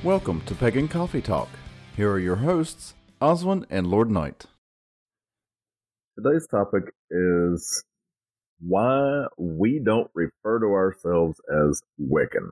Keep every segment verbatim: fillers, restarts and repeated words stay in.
Welcome to Pagan Coffee Talk. Here are your hosts, Oswin and Lord Knight. Today's topic is why we don't refer to ourselves as Wiccan.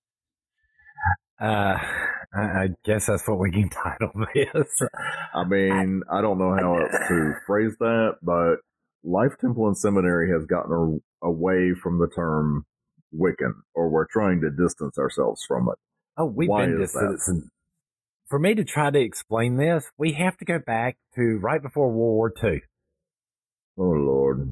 Uh, I, I guess that's what we can title this. I mean, I, I don't know how else to phrase that, but Life Temple and Seminary has gotten a, away from the term Wiccan, or we're trying to distance ourselves from it. Oh, we've Why been is that? distancing. For me to try to explain this, we have to go back to right before World War Two. Oh, Lord.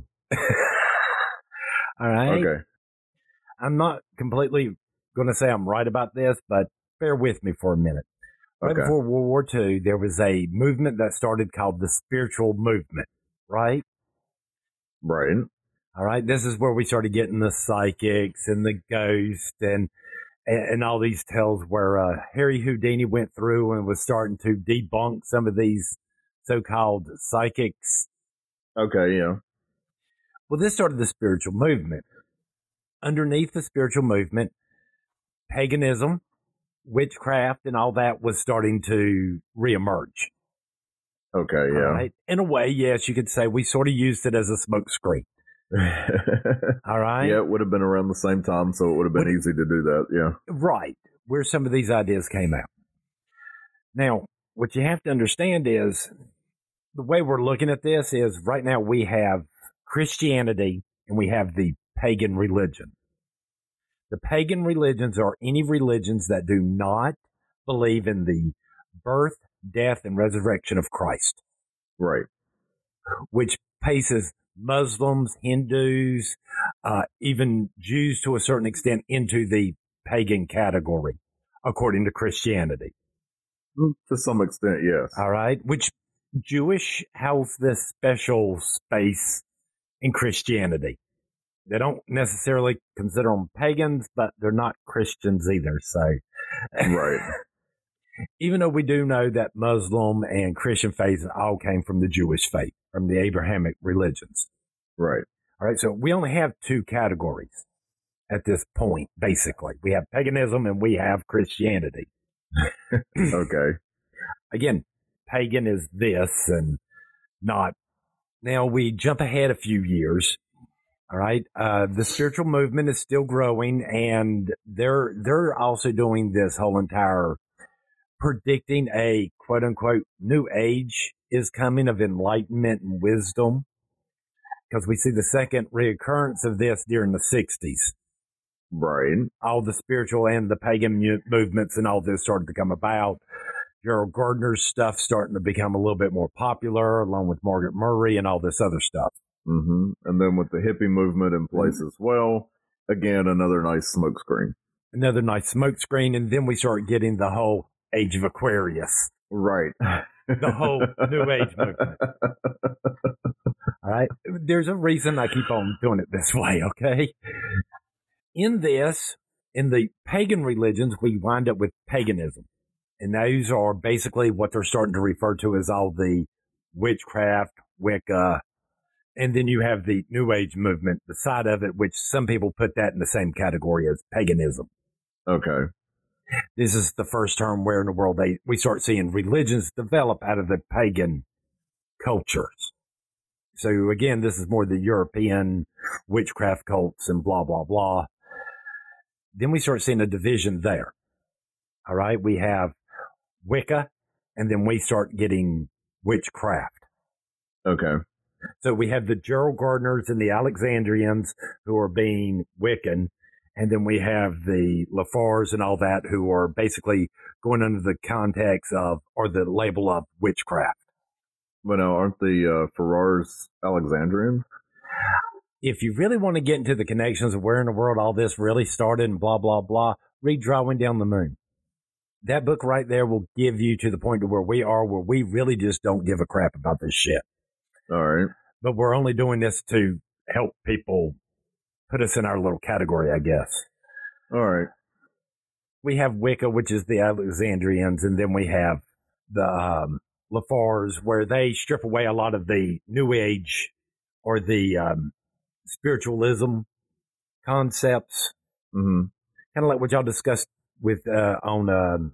All right. Okay. I'm not completely going to say I'm right about this, but bear with me for a minute. Right Okay. before World War Two, there was a movement that started called the spiritual movement, right? Right. All right. This is where we started getting the psychics and the ghosts and and, and all these tales where uh, Harry Houdini went through and was starting to debunk some of these so-called psychics. Okay, yeah. Well, this started the spiritual movement. Underneath the spiritual movement, paganism, witchcraft, and all that was starting to reemerge. Okay, yeah. All right? In a way, yes, you could say we sort of used it as a smokescreen. All right? Yeah, it would have been around the same time, so it would have been What, easy to do that, yeah. Right, where some of these ideas came out. Now, what you have to understand is the way we're looking at this is right now we have Christianity and we have the pagan religion. The pagan religions are any religions that do not believe in the birth, death, and resurrection of Christ. Right. Which places Muslims, Hindus, uh, even Jews to a certain extent into the pagan category, according to Christianity. To some extent, yes. All right. Which Jewish has this special space in Christianity. They don't necessarily consider them pagans, but they're not Christians either. So, right. Even though we do know that Muslim and Christian faiths all came from the Jewish faith, from the Abrahamic religions. Right. All right. So we only have two categories at this point, basically. We have paganism and we have Christianity. Okay. Again, pagan is this and not. Now we jump ahead a few years. All right. Uh, the spiritual movement is still growing, and they're they're also doing this whole entire predicting a quote unquote new age is coming of enlightenment and wisdom, because we see the second reoccurrence of this during the sixties. Right. All the spiritual and the pagan mu- movements and all this started to come about. Gerald Gardner's stuff starting to become a little bit more popular, along with Margaret Murray and all this other stuff. Mm-hmm. And then with the hippie movement in place mm-hmm. as well, again, another nice smokescreen. Another nice smokescreen, and then we start getting the whole Age of Aquarius. Right. The whole New Age movement. All right? There's a reason I keep on doing it this way, okay? In this, in the pagan religions, we wind up with paganism. And those are basically what they're starting to refer to as all the witchcraft, Wicca, and then you have the New Age movement, the side of it, which some people put that in the same category as paganism. Okay. This is the first term where in the world they, we start seeing religions develop out of the pagan cultures. So again, this is more the European witchcraft cults and blah, blah, blah. Then we start seeing a division there. All right. We have Wicca, and then we start getting witchcraft. Okay. So we have the Gerald Gardners and the Alexandrians who are being Wiccan, and then we have the Lafars and all that who are basically going under the context of, or the label of witchcraft. But now, aren't the uh, Ferrars Alexandrians? If you really want to get into the connections of where in the world all this really started and blah, blah, blah, read Drawing Down the Moon. That book right there will give you to the point to where we are, where we really just don't give a crap about this shit. All right. But we're only doing this to help people put us in our little category, I guess. All right. We have Wicca, which is the Alexandrians, and then we have the um, Lafars, where they strip away a lot of the New Age or the um, spiritualism concepts. Mm-hmm. Kind of like what y'all discussed with uh, on um,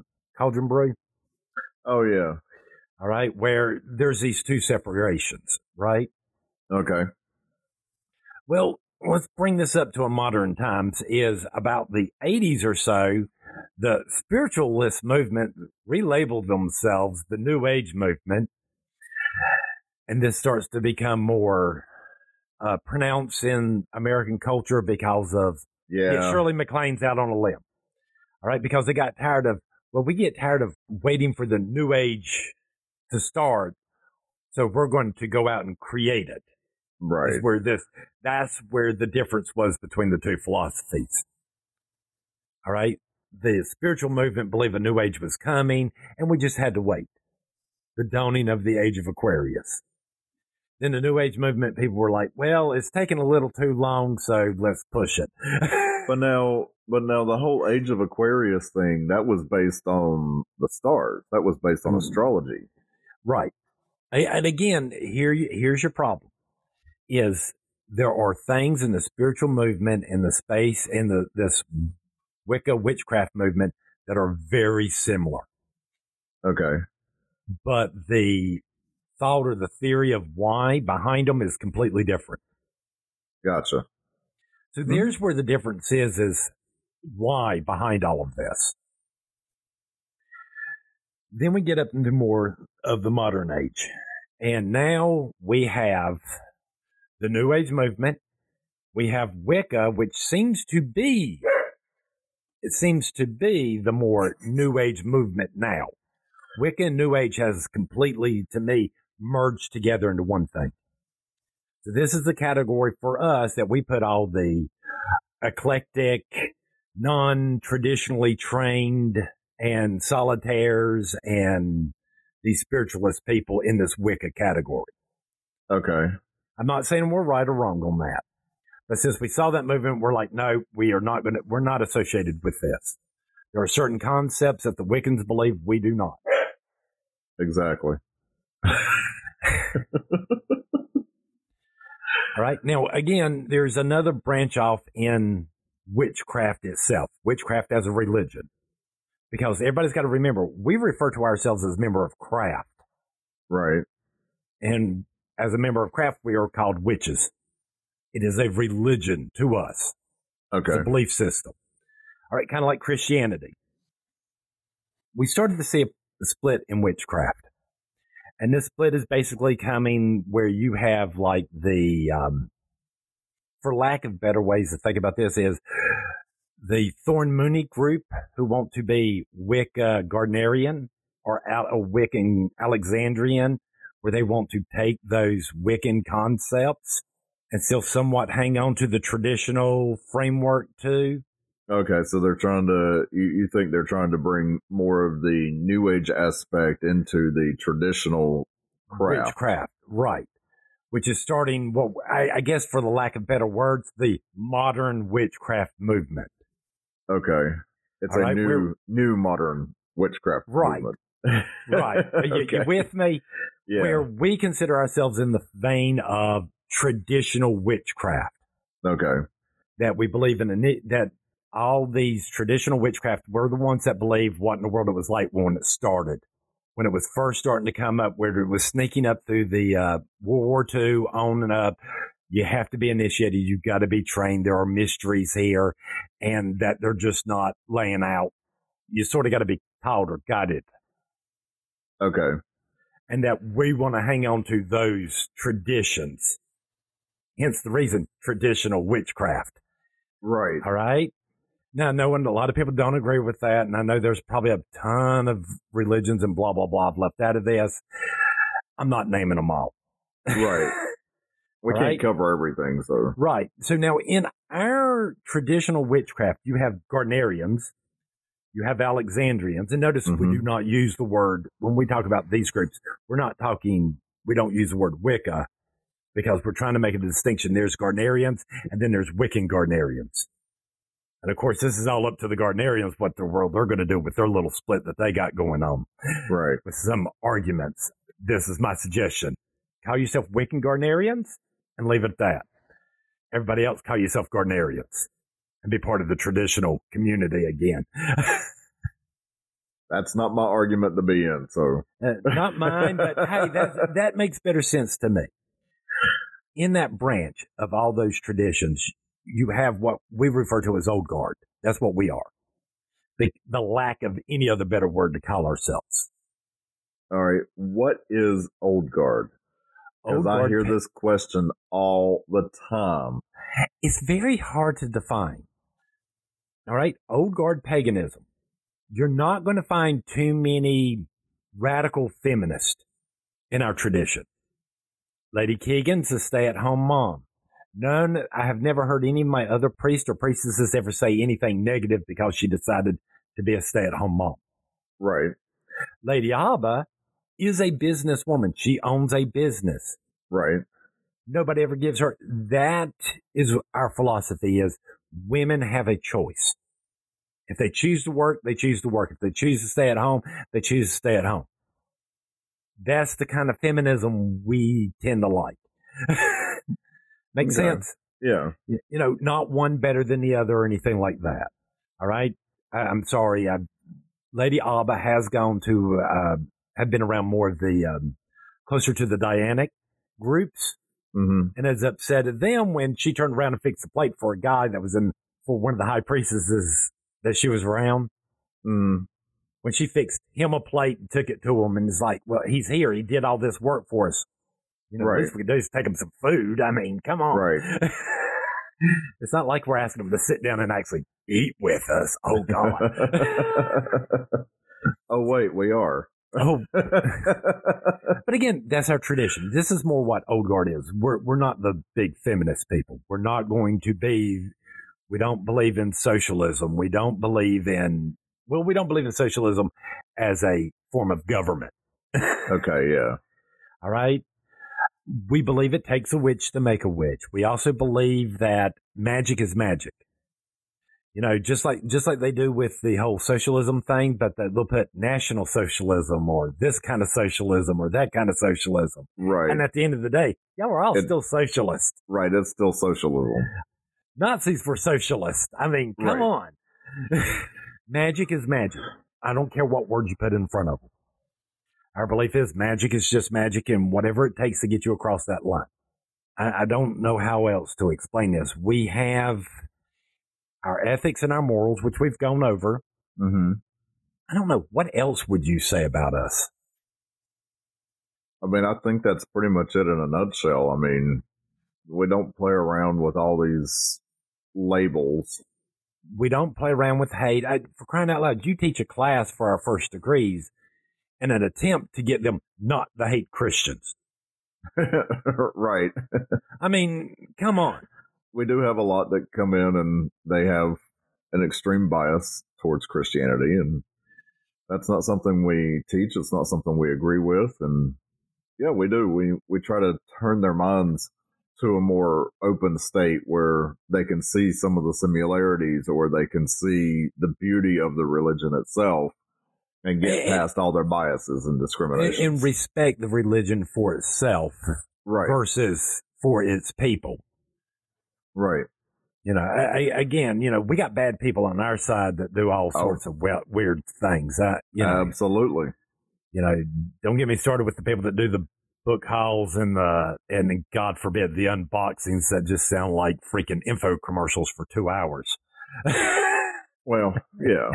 Cauldron Brew? Oh, yeah. All right, where there's these two separations, right? Okay. Well, let's bring this up to a modern times. Is about the eighties or so, the spiritualist movement relabeled themselves the New Age movement, and this starts to become more uh, pronounced in American culture because of Yeah. yeah, Shirley MacLaine's out on a limb. All right, because they got tired of, well, we get tired of waiting for the New Age to start, so we're going to go out and create it. Right. Is where this, that's where the difference was between the two philosophies. All right. The spiritual movement believed a new age was coming, and we just had to wait. The dawning of the age of Aquarius. Then the new age movement, people were like, well, it's taking a little too long, so let's push it. But now, but now the whole Age of Aquarius thing, that was based on the stars. That was based on astrology. Right. And again, here, here's your problem. Is there are things in the spiritual movement, in the space, in the this Wicca witchcraft movement that are very similar. Okay. But the thought or the theory of why behind them is completely different. Gotcha. So Mm-hmm. there's where the difference is, is why behind all of this. Then we get up into more of the modern age. And now we have the New Age movement. We have Wicca, which seems to be, it seems to be the more New Age movement now. Wicca and New Age has completely, to me, merged together into one thing. So this is the category for us that we put all the eclectic, non-traditionally trained, and solitaires and these spiritualist people in this Wicca category. Okay. I'm not saying we're right or wrong on that. But since we saw that movement, we're like, no, we are not going to, we're not associated with this. There are certain concepts that the Wiccans believe we do not. Exactly. All right. Now, again, there's another branch off in witchcraft itself, witchcraft as a religion. Because everybody's got to remember, we refer to ourselves as a member of craft. Right. And as a member of craft, we are called witches. It is a religion to us. Okay. It's a belief system. All right, kind of like Christianity. We started to see a split in witchcraft. And this split is basically coming where you have like the, um, for lack of better ways to think about this, is the Thorn Mooney group who want to be Wicca Gardnerian or a Wiccan Alexandrian, where they want to take those Wiccan concepts and still somewhat hang on to the traditional framework too. Okay, so they're trying to, you, you think they're trying to bring more of the New Age aspect into the traditional craft. Witchcraft, right. Which is starting, what I, I guess for the lack of better words, the modern witchcraft movement. Okay. It's All a right, new, we're- new modern witchcraft Right. movement. Right. Are you, Okay. you with me? Yeah. Where we consider ourselves in the vein of traditional witchcraft. Okay. That we believe in, a, that all these traditional witchcraft, we're the ones that believe what in the world it was like when it started. When it was first starting to come up, where it was sneaking up through the uh, World War Two on and up. You have to be initiated. You've got to be trained. There are mysteries here, and that they're just not laying out. You sort of got to be taught or guided. Okay. And that we want to hang on to those traditions. Hence the reason traditional witchcraft. Right. All right. Now, knowing a lot of people don't agree with that, and I know there's probably a ton of religions and blah, blah, blah left out of this. I'm not naming them all. Right. We All can't right. cover everything, so. Right. So now in our traditional witchcraft, you have Gardnerians, you have Alexandrians, and notice we Mhm. do not use the word, when we talk about these groups, we're not talking, we don't use the word Wicca because we're trying to make a distinction. There's Gardnerians and then there's Wiccan Gardnerians. And of course, this is all up to the Gardnerians, what the world they're going to do with their little split that they got going on. Right. With some arguments. This is my suggestion. Call yourself Wiccan Gardnerians and leave it at that. Everybody else call yourself Gardnerians and be part of the traditional community again. That's not my argument to be in. So uh, not mine, but hey, that that makes better sense to me. In that branch of all those traditions, you have what we refer to as old guard. That's what we are. The, the lack of any other better word to call ourselves. All right. What is old guard? Because I hear this question all the time. It's very hard to define. All right. Old guard paganism. You're not going to find too many radical feminists in our tradition. Lady Keegan's a stay-at-home mom. None, I have never heard any of my other priests or priestesses ever say anything negative because she decided to be a stay-at-home mom. Right. Lady Abba is a businesswoman. She owns a business. Right. Nobody ever gives her. That is our philosophy is women have a choice. If they choose to work, they choose to work. If they choose to stay at home, they choose to stay at home. That's the kind of feminism we tend to like. Makes Okay. sense? Yeah. You know, not one better than the other or anything like that. All right? I, I'm sorry. I, Lady Abba has gone to, uh, have been around more of the, um, closer to the Dianic groups Mm-hmm. and is upset at them when she turned around and fixed the plate for a guy that was in, for one of the high priestesses that she was around. Mm. When she fixed him a plate and took it to him and is like, well, he's here. He did all this work for us. You know, Right. at least we could do is take him some food. I mean, come on. Right. It's not like we're asking him to sit down and actually eat with us. Oh, God. Oh, wait, we are. Oh, but again, that's our tradition. This is more what old guard is. We're we're not the big feminist people. We're not going to be. We don't believe in socialism. We don't believe in. Well, we don't believe in socialism as a form of government. Okay, yeah. All right. We believe it takes a witch to make a witch. We also believe that magic is magic. You know, just like just like they do with the whole socialism thing, but they'll put national socialism or this kind of socialism or that kind of socialism. Right. And at the end of the day, y'all are all It- still socialists. Right, it's still socialism. Nazis were socialists. I mean, come Right. on. Magic is magic. I don't care what word you put in front of them. Our belief is magic is just magic and whatever it takes to get you across that line. I, I don't know how else to explain this. We have our ethics and our morals, which we've gone over. Mm-hmm. I don't know. What else would you say about us? I mean, I think that's pretty much it in a nutshell. I mean, we don't play around with all these labels. We don't play around with hate. I, for crying out loud, you teach a class for our first degrees in an attempt to get them not to hate Christians. Right. I mean, come on. We do have a lot that come in and they have an extreme bias towards Christianity, and that's not something we teach. It's not something we agree with. And yeah, we do. We, we try to turn their minds to a more open state where they can see some of the similarities or they can see the beauty of the religion itself and get And- past all their biases and And, discriminations. and respect the religion for itself right. versus for its people. Right. You know, I, I, again, you know, we got bad people on our side that do all Oh. sorts of we- weird things. I, you know, Absolutely. you know, don't get me started with the people that do the book hauls and the, and God forbid, the unboxings that just sound like freaking info commercials for two hours. Well, yeah.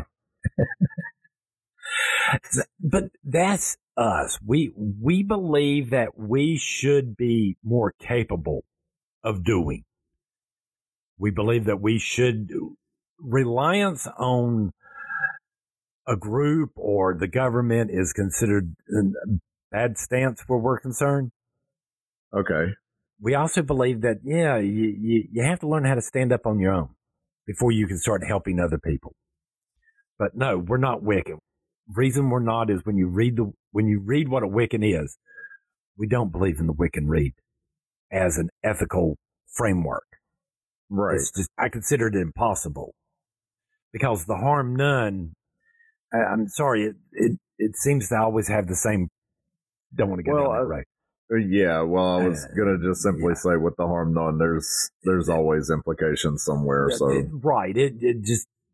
But that's us. We, we believe that we should be more capable of doing. We believe that we should reliance on a group or the government is considered a bad stance where we're concerned. Okay. We also believe that, yeah, you, you, you have to learn how to stand up on your own before you can start helping other people. But no, we're not Wiccan. Reason we're not is when you read the, when you read what a Wiccan is, we don't believe in the Wiccan Rede as an ethical framework. Right. It's just, I consider it impossible because the harm none, I, I'm sorry, it, it, it seems to always have the same, don't want to get Well, down that I- right. Uh, Yeah, well, I was Uh, gonna just simply yeah. say with the harm done, there's there's always implications somewhere. So It- right. It, it just,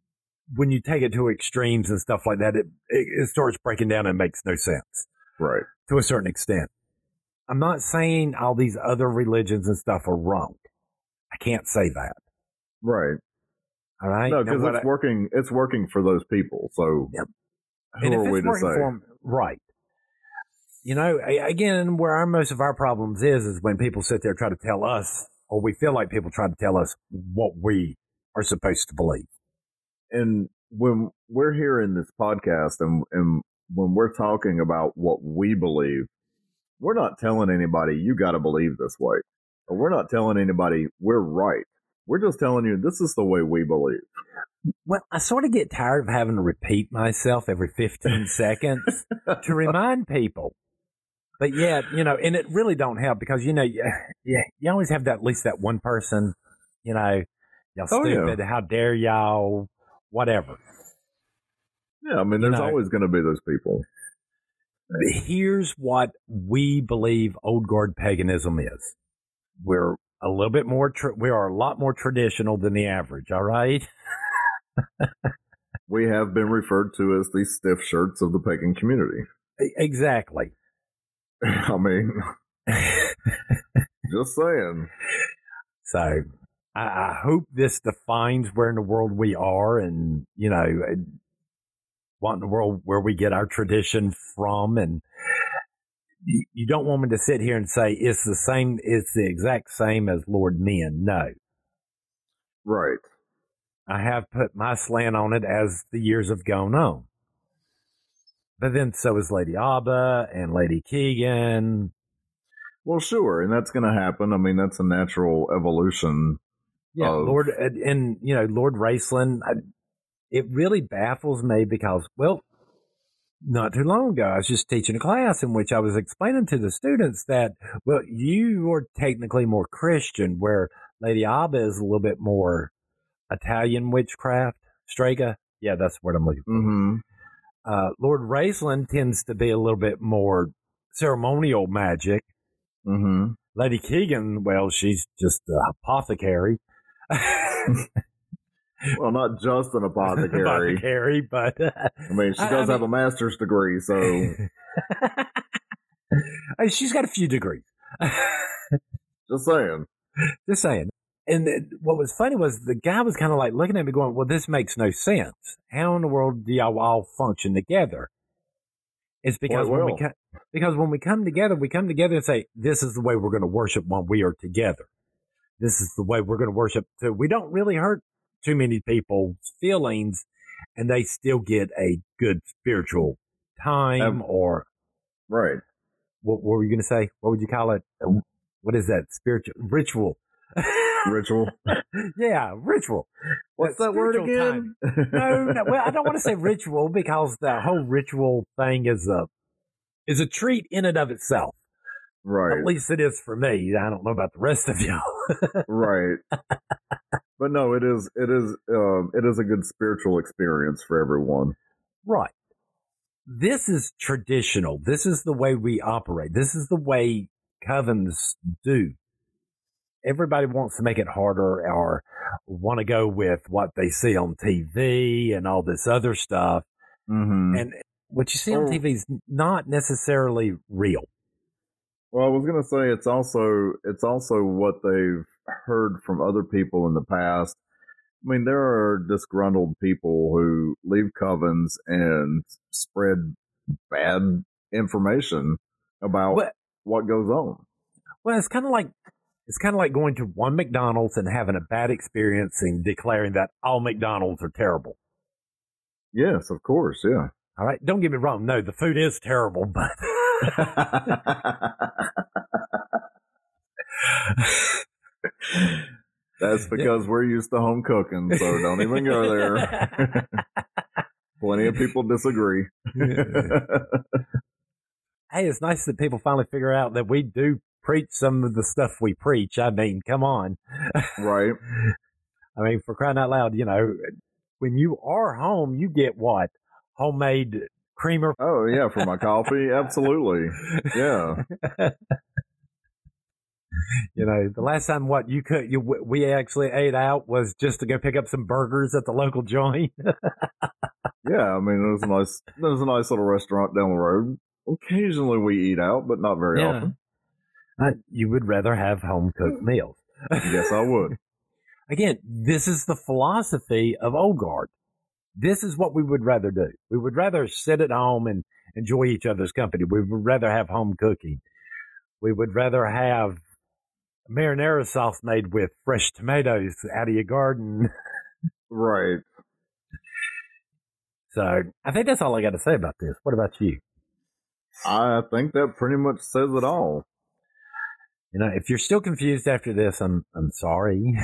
when you take it to extremes and stuff like that, it, it, it starts breaking down and makes no sense. Right. To a certain extent. I'm not saying all these other religions and stuff are wrong. I can't say that. Right. All right. No, because it's I, working. It's working for those people. So yep. who and are if we it's to working say? For them, right. You know, again, where our most of our problems is, is when people sit there and try to tell us, or we feel like people try to tell us what we are supposed to believe. And when we're here in this podcast and, and when we're talking about what we believe, we're not telling anybody you got to believe this way. Or we're not telling anybody we're right. We're just telling you this is the way we believe. Well, I sort of get tired of having to repeat myself every fifteen seconds to remind people. But yeah, you know, and it really don't help because, you know, yeah, you always have that, at least that one person, you know, y'all Oh, stupid, yeah. how dare y'all, whatever. Yeah, I mean, there's You know, always going to be those people. Here's what we believe old guard paganism is. We're a little bit more, tra- we are a lot more traditional than the average, all right? We have been referred to as the stiff shirts of the pagan community. Exactly. I mean, just saying. So I, I hope this defines where in the world we are and, you know, what in the world where we get our tradition from. And you, you don't want me to sit here and say it's the same, it's the exact same as Lord Men. No. Right. I have put my slant on it as the years have gone on. But then so is Lady Abba and Lady Keegan. Well, sure, and that's going to happen. I mean, that's a natural evolution. Yeah, of... Lord, and, and, you know, Lord Raceland, I, it really baffles me because, well, not too long ago, I was just teaching a class in which I was explaining to the students that, well, you are technically more Christian, where Lady Abba is a little bit more Italian witchcraft. Strega? Yeah, that's what I'm looking for. Mm-hmm. Uh, Lord Raceland tends to be a little bit more ceremonial magic. Mm-hmm. Lady Keegan, well, she's just an apothecary. Well, not just an apothecary. apothecary, but uh, I mean, she does I, I have mean, a master's degree, so she's got a few degrees. just saying. Just saying. And what was funny was the guy was kind of like looking at me going, well, this makes no sense. How in the world do y'all all function together? It's because when we co- because when we come together, we come together and say, this is the way we're going to worship when we are together. This is the way we're going to worship. So we don't really hurt too many people's feelings, and they still get a good spiritual time um, or... Right. What, what were you going to say? What would you call it? What is that? Spiritual... Ritual. Ritual? Yeah, ritual. What's that, that word again? no, no, well, I don't want to say ritual because the whole ritual thing is a is a treat in and of itself. Right. At least it is for me. I don't know about the rest of y'all. Right. But no, it is it is um, it is a good spiritual experience for everyone. Right. This is traditional. This is the way we operate. This is the way covens do. Everybody wants to make it harder or want to go with what they see on T V and all this other stuff. Mm-hmm. And what you see on oh. T V is not necessarily real. Well, I was going to say it's also it's also what they've heard from other people in the past. I mean, there are disgruntled people who leave covens and spread bad information about what, what goes on. Well, it's kind of like It's kind of like going to one McDonald's and having a bad experience and declaring that all McDonald's are terrible. Yes, of course, yeah. All right, don't get me wrong. No, the food is terrible, but... That's because we're used to home cooking, so don't even go there. Plenty of people disagree. Hey, it's nice that people finally figure out that we do preach some of the stuff we preach. I mean, come on. Right. I mean, for crying out loud, you know, when you are home, you get what? Homemade creamer? Oh, yeah, for my coffee. Absolutely. Yeah. You know, the last time what you could you we actually ate out was just to go pick up some burgers at the local joint. Yeah, I mean, there's a nice there's a nice little restaurant down the road. Occasionally we eat out, but not very Yeah. often. Uh, you would rather have home cooked meals. Yes, I would. Again, this is the philosophy of Old Guard. This is what we would rather do. We would rather sit at home and enjoy each other's company. We would rather have home cooking. We would rather have marinara sauce made with fresh tomatoes out of your garden. Right. So I think that's all I got to say about this. What about you? I think that pretty much says it all. You know, if you're still confused after this, I'm I'm sorry.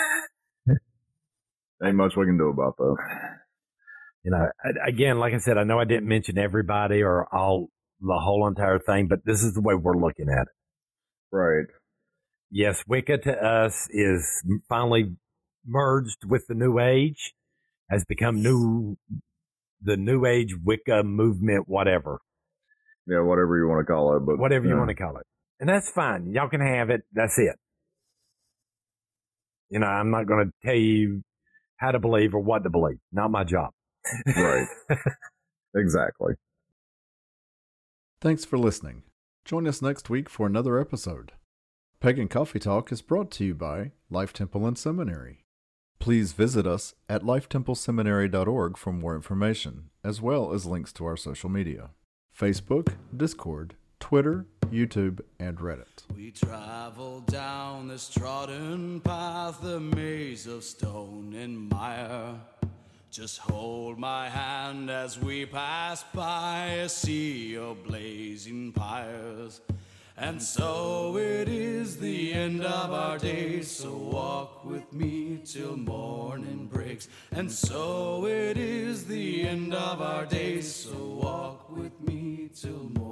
Ain't much we can do about that. You know, again, like I said, I know I didn't mention everybody or all the whole entire thing, but this is the way we're looking at it. Right. Yes, Wicca to us is finally merged with the New Age, has become new, the New Age Wicca movement, whatever. Yeah, whatever you want to call it, but Whatever yeah. you want to call it. And that's fine. Y'all can have it. That's it. You know, I'm not going to tell you how to believe or what to believe. Not my job. Right. Exactly. Thanks for listening. Join us next week for another episode. Pagan Coffee Talk is brought to you by Life Temple and Seminary. Please visit us at life temple seminary dot org for more information, as well as links to our social media. Facebook, Discord, Twitter, YouTube, and Reddit. We travel down this trodden path, a maze of stone and mire. Just hold my hand as we pass by a sea of blazing pyres. And so it is the end of our days, so walk with me till morning breaks. And so it is the end of our days, so walk with me till morning.